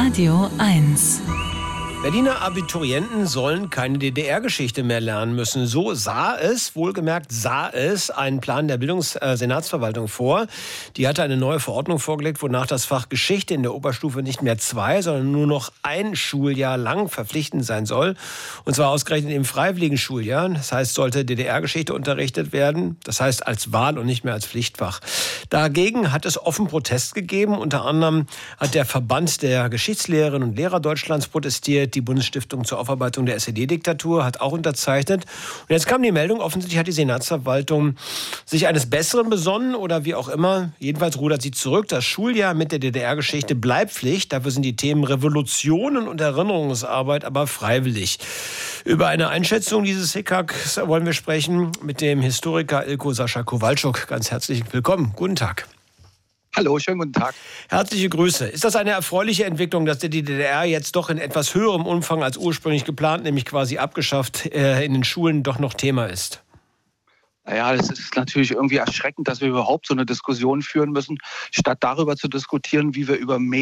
Radio 1. Berliner Abiturienten sollen keine DDR-Geschichte mehr lernen müssen. So sah es ein Plan der Bildungssenatsverwaltung vor. Die hatte eine neue Verordnung vorgelegt, wonach das Fach Geschichte in der Oberstufe nicht mehr 2, sondern nur noch ein Schuljahr lang verpflichtend sein soll. Und zwar ausgerechnet im freiwilligen Schuljahr. Das heißt, sollte DDR-Geschichte unterrichtet werden. Das heißt als Wahl und nicht mehr als Pflichtfach. Dagegen hat es offen Protest gegeben. Unter anderem hat der Verband der Geschichtslehrerinnen und Lehrer Deutschlands protestiert. Die Bundesstiftung zur Aufarbeitung der SED-Diktatur hat auch unterzeichnet. Und jetzt kam die Meldung, offensichtlich hat die Senatsverwaltung sich eines Besseren besonnen oder wie auch immer. Jedenfalls rudert sie zurück. Das Schuljahr mit der DDR-Geschichte bleibt Pflicht. Dafür sind die Themen Revolutionen und Erinnerungsarbeit aber freiwillig. Über eine Einschätzung dieses Hickhacks wollen wir sprechen mit dem Historiker Ilko Sascha Kowalczuk. Ganz herzlich willkommen. Guten Tag. Hallo, schönen guten Tag. Herzliche Grüße. Ist das eine erfreuliche Entwicklung, dass die DDR jetzt doch in etwas höherem Umfang als ursprünglich geplant, nämlich quasi abgeschafft, in den Schulen doch noch Thema ist? Naja, das ist natürlich irgendwie erschreckend, dass wir überhaupt so eine Diskussion führen müssen, statt darüber zu diskutieren, wie wir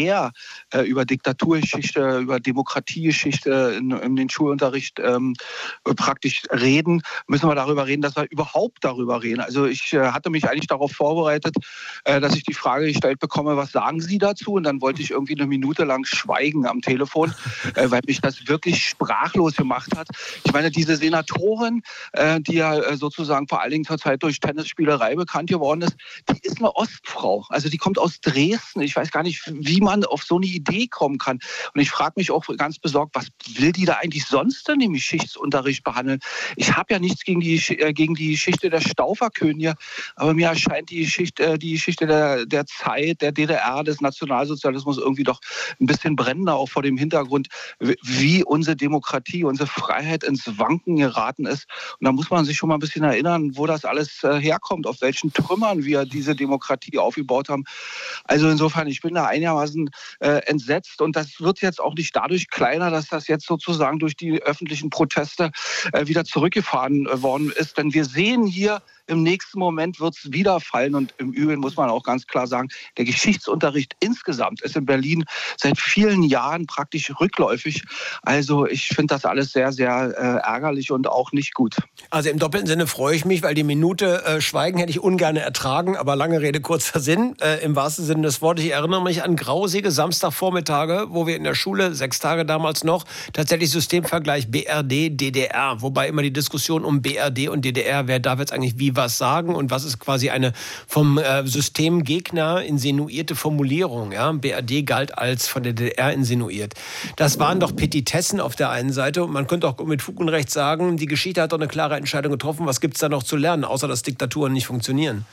über Diktaturgeschichte, über Demokratiegeschichte in den Schulunterricht praktisch reden, müssen wir darüber reden, dass wir überhaupt darüber reden. Also ich hatte mich eigentlich darauf vorbereitet, dass ich die Frage gestellt bekomme, was sagen Sie dazu? Und dann wollte ich irgendwie eine Minute lang schweigen am Telefon, weil mich das wirklich sprachlos gemacht hat. Ich meine, diese Senatorin, die ja sozusagen vor allen Dingen zurzeit durch Tennisspielerei bekannt geworden ist, die ist eine Ostfrau. Also die kommt aus Dresden. Ich weiß gar nicht, wie man auf so eine Idee kommen kann. Und ich frage mich auch ganz besorgt, was will die da eigentlich sonst denn im Geschichtsunterricht behandeln? Ich habe ja nichts gegen die Geschichte der Stauferkönige, aber mir erscheint die Geschichte der Zeit, der DDR, des Nationalsozialismus irgendwie doch ein bisschen brennender, auch vor dem Hintergrund, wie unsere Demokratie, unsere Freiheit ins Wanken geraten ist. Und da muss man sich schon mal ein bisschen erinnern, wo das alles herkommt, auf welchen Trümmern wir diese Demokratie aufgebaut haben. Also insofern, ich bin da einigermaßen entsetzt und das wird jetzt auch nicht dadurch kleiner, dass das jetzt sozusagen durch die öffentlichen Proteste wieder zurückgefahren worden ist. Denn wir sehen hier, im nächsten Moment wird es wieder fallen und im Übrigen muss man auch ganz klar sagen, der Geschichtsunterricht insgesamt ist in Berlin seit vielen Jahren praktisch rückläufig. Also ich finde das alles sehr, sehr ärgerlich und auch nicht gut. Also im doppelten Sinne freue ich mich, weil die Minute Schweigen hätte ich ungern ertragen, aber lange Rede, kurzer Sinn. Im wahrsten Sinne des Wortes, ich erinnere mich an grausige Samstagvormittage, wo wir in der Schule, 6 Tage damals noch, tatsächlich Systemvergleich BRD, DDR, wobei immer die Diskussion um BRD und DDR, wer darf jetzt eigentlich wie was sagen und was ist quasi eine vom Systemgegner insinuierte Formulierung. Ja? BRD galt als von der DDR insinuiert. Das waren doch Petitessen auf der einen Seite und man könnte auch mit Fug und Recht sagen, die Geschichte hat doch eine klare Entscheidung getroffen. Was gibt es da noch zu lernen, außer dass Diktaturen nicht funktionieren?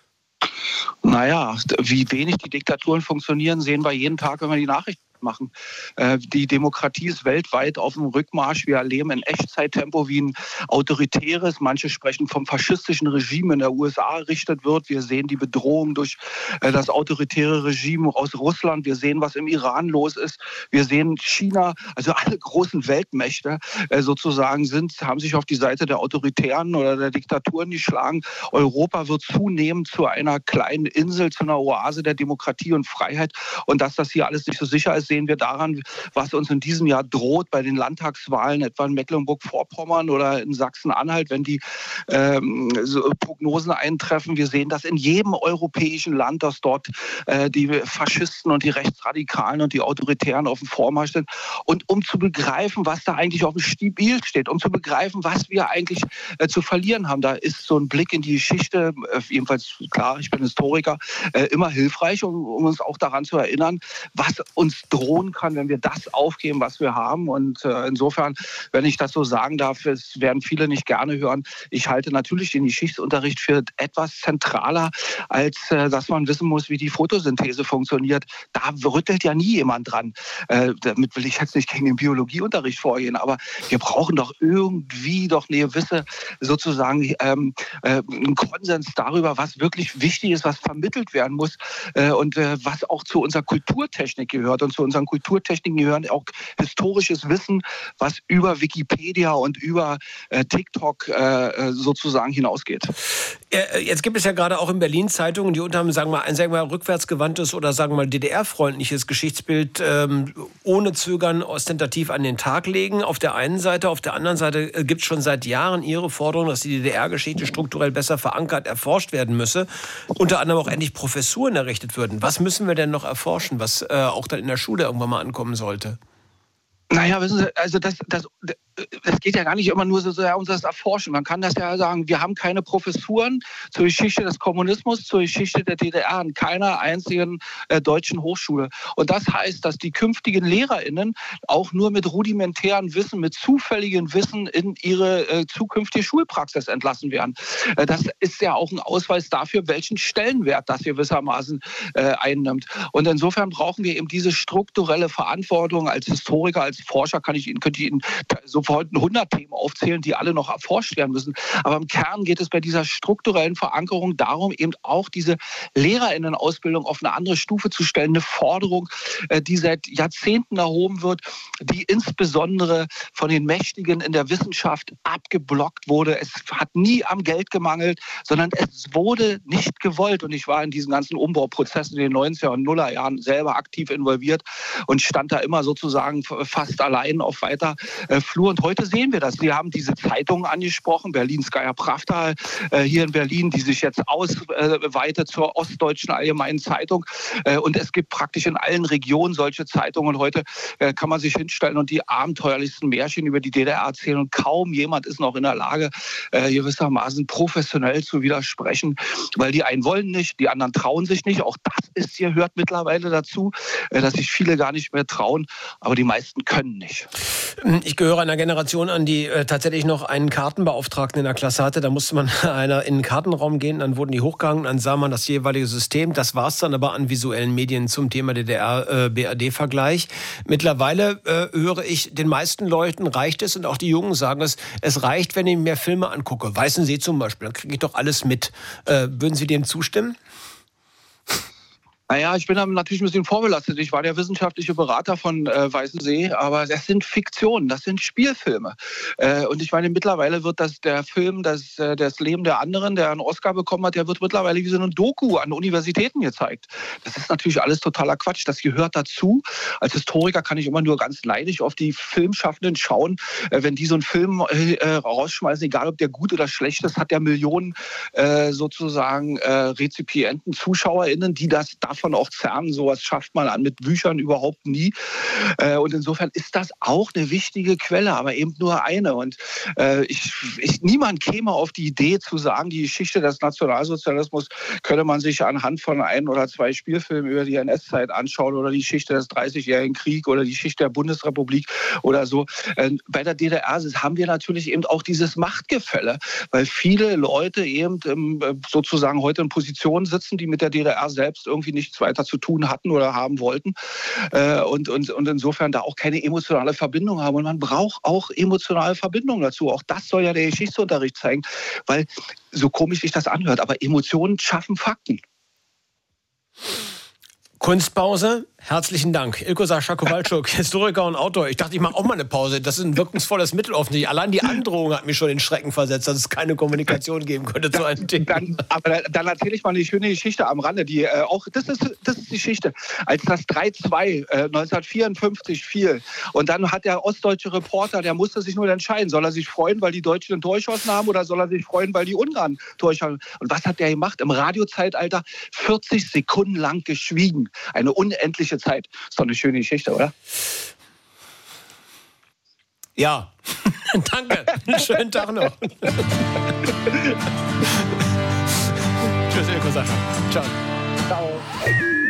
Naja, wie wenig die Diktaturen funktionieren, sehen wir jeden Tag, wenn wir die Nachrichten machen. Die Demokratie ist weltweit auf dem Rückmarsch. Wir erleben in Echtzeittempo, wie ein autoritäres, manche sprechen vom faschistischen Regime in der USA errichtet wird. Wir sehen die Bedrohung durch das autoritäre Regime aus Russland. Wir sehen, was im Iran los ist. Wir sehen China, also alle großen Weltmächte sozusagen haben sich auf die Seite der Autoritären oder der Diktaturen geschlagen. Europa wird zunehmend zu einer kleinen Insel, zu einer Oase der Demokratie und Freiheit. Und dass das hier alles nicht so sicher ist, sehen wir daran, was uns in diesem Jahr droht bei den Landtagswahlen, etwa in Mecklenburg-Vorpommern oder in Sachsen-Anhalt, wenn die Prognosen eintreffen. Wir sehen das in jedem europäischen Land, dass dort die Faschisten und die Rechtsradikalen und die Autoritären auf dem Vormarsch sind. Und um zu begreifen, was da eigentlich auf dem Spiel steht, um zu begreifen, was wir eigentlich zu verlieren haben, da ist so ein Blick in die Geschichte, jedenfalls klar, ich bin Historiker, immer hilfreich, um uns auch daran zu erinnern, was uns drohen kann, wenn wir das aufgeben, was wir haben. Und insofern, wenn ich das so sagen darf, es werden viele nicht gerne hören. Ich halte natürlich den Geschichtsunterricht für etwas zentraler, als dass man wissen muss, wie die Photosynthese funktioniert. Da rüttelt ja nie jemand dran. Damit will ich jetzt nicht gegen den Biologieunterricht vorgehen, aber wir brauchen doch irgendwie doch eine gewisse sozusagen einen Konsens darüber, was wirklich wichtig ist, was vermittelt werden muss und was auch zu unserer Kulturtechnik gehört und zu unseren Kulturtechniken gehören auch historisches Wissen, was über Wikipedia und über TikTok sozusagen hinausgeht. Jetzt gibt es ja gerade auch in Berlin Zeitungen, die unter anderem, sagen wir mal rückwärtsgewandtes oder sagen wir mal DDR-freundliches Geschichtsbild ohne Zögern ostentativ an den Tag legen. Auf der einen Seite, auf der anderen Seite gibt es schon seit Jahren Ihre Forderung, dass die DDR-Geschichte strukturell besser verankert, erforscht werden müsse. Unter anderem auch endlich Professuren errichtet würden. Was müssen wir denn noch erforschen, was auch dann in der Schule irgendwann mal ankommen sollte? Naja, wissen Sie, also das geht ja gar nicht immer nur so sehr um das Erforschen. Man kann das ja sagen, wir haben keine Professuren zur Geschichte des Kommunismus, zur Geschichte der DDR an keiner einzigen deutschen Hochschule. Und das heißt, dass die künftigen LehrerInnen auch nur mit rudimentären Wissen, mit zufälligem Wissen in ihre zukünftige Schulpraxis entlassen werden. Das ist ja auch ein Ausweis dafür, welchen Stellenwert das gewissermaßen einnimmt. Und insofern brauchen wir eben diese strukturelle Verantwortung. Als Historiker, als Forscher könnte ich Ihnen sofort 100 Themen aufzählen, die alle noch erforscht werden müssen. Aber im Kern geht es bei dieser strukturellen Verankerung darum, eben auch diese LehrerInnen-Ausbildung auf eine andere Stufe zu stellen. Eine Forderung, die seit Jahrzehnten erhoben wird, die insbesondere von den Mächtigen in der Wissenschaft abgeblockt wurde. Es hat nie am Geld gemangelt, sondern es wurde nicht gewollt. Und ich war in diesen ganzen Umbauprozessen in den 90er und Nullerjahren selber aktiv involviert und stand da immer sozusagen fast allein auf weiter Flur. Und heute sehen wir das. Sie haben diese Zeitungen angesprochen, Berlinskaya Pravda hier in Berlin, die sich jetzt ausweitet zur Ostdeutschen Allgemeinen Zeitung. Und es gibt praktisch in allen Regionen solche Zeitungen. Und heute kann man sich hinstellen und die abenteuerlichsten Märchen über die DDR erzählen. Und kaum jemand ist noch in der Lage, gewissermaßen professionell zu widersprechen, weil die einen wollen nicht, die anderen trauen sich nicht. Auch das gehört mittlerweile dazu, dass sich viele gar nicht mehr trauen, aber die meisten können nicht. Ich gehöre einer Generation an, die tatsächlich noch einen Kartenbeauftragten in der Klasse hatte. Da musste man in den Kartenraum gehen, dann wurden die hochgehangen, dann sah man das jeweilige System. Das war es dann aber an visuellen Medien zum Thema DDR-BRD-Vergleich. Mittlerweile höre ich, den meisten Leuten reicht es, und auch die Jungen sagen es reicht, wenn ich mir Filme angucke. Weißen See zum Beispiel, dann kriege ich doch alles mit. Würden Sie dem zustimmen? Naja, ich bin da natürlich ein bisschen vorbelastet. Ich war der wissenschaftliche Berater von Weißen See, aber das sind Fiktionen, das sind Spielfilme. Und ich meine, mittlerweile wird der Film, das Leben der anderen, der einen Oscar bekommen hat, der wird mittlerweile wie so eine Doku an Universitäten gezeigt. Das ist natürlich alles totaler Quatsch. Das gehört dazu. Als Historiker kann ich immer nur ganz neidisch auf die Filmschaffenden schauen. Wenn die so einen Film rausschmeißen, egal ob der gut oder schlecht ist, hat der Millionen sozusagen Rezipienten, ZuschauerInnen, die das davon auch zerren. Sowas schafft man mit Büchern überhaupt nie. Und insofern ist das auch eine wichtige Quelle, aber eben nur eine. Und niemand käme auf die Idee zu sagen, die Geschichte des Nationalsozialismus könne man sich anhand von 1 oder 2 Spielfilmen über die NS-Zeit anschauen oder die Geschichte des 30-jährigen Kriegs oder die Geschichte der Bundesrepublik oder so. Bei der DDR haben wir natürlich eben auch dieses Machtgefälle, weil viele Leute eben sozusagen heute in Positionen sitzen, die mit der DDR selbst irgendwie nichts weiter zu tun hatten oder haben wollten und insofern da auch keine emotionale Verbindung haben. Und man braucht auch emotionale Verbindungen dazu. Auch das soll ja der Geschichtsunterricht zeigen, weil so komisch sich das anhört, aber Emotionen schaffen Fakten. Kunstpause. Herzlichen Dank. Ilko Sascha Kowalczuk, Historiker und Autor. Ich dachte, ich mache auch mal eine Pause. Das ist ein wirkungsvolles Mittel offensichtlich. Allein die Androhung hat mich schon in Schrecken versetzt, dass es keine Kommunikation geben könnte zu einem Thema. Dann erzähle ich mal eine schöne Geschichte am Rande. Das ist die Geschichte. Als das 3-2 1954 fiel und dann hat der ostdeutsche Reporter, der musste sich nur entscheiden, soll er sich freuen, weil die Deutschen ein Tor geschossen haben oder soll er sich freuen, weil die Ungarn Tor geschossen haben. Und was hat der gemacht? Im Radiozeitalter 40 Sekunden lang geschwiegen. Eine unendliche Zeit. Ist doch eine schöne Geschichte, oder? Ja, danke. Einen schönen Tag noch. Tschüss, Ilko Sascha. Ciao. Ciao.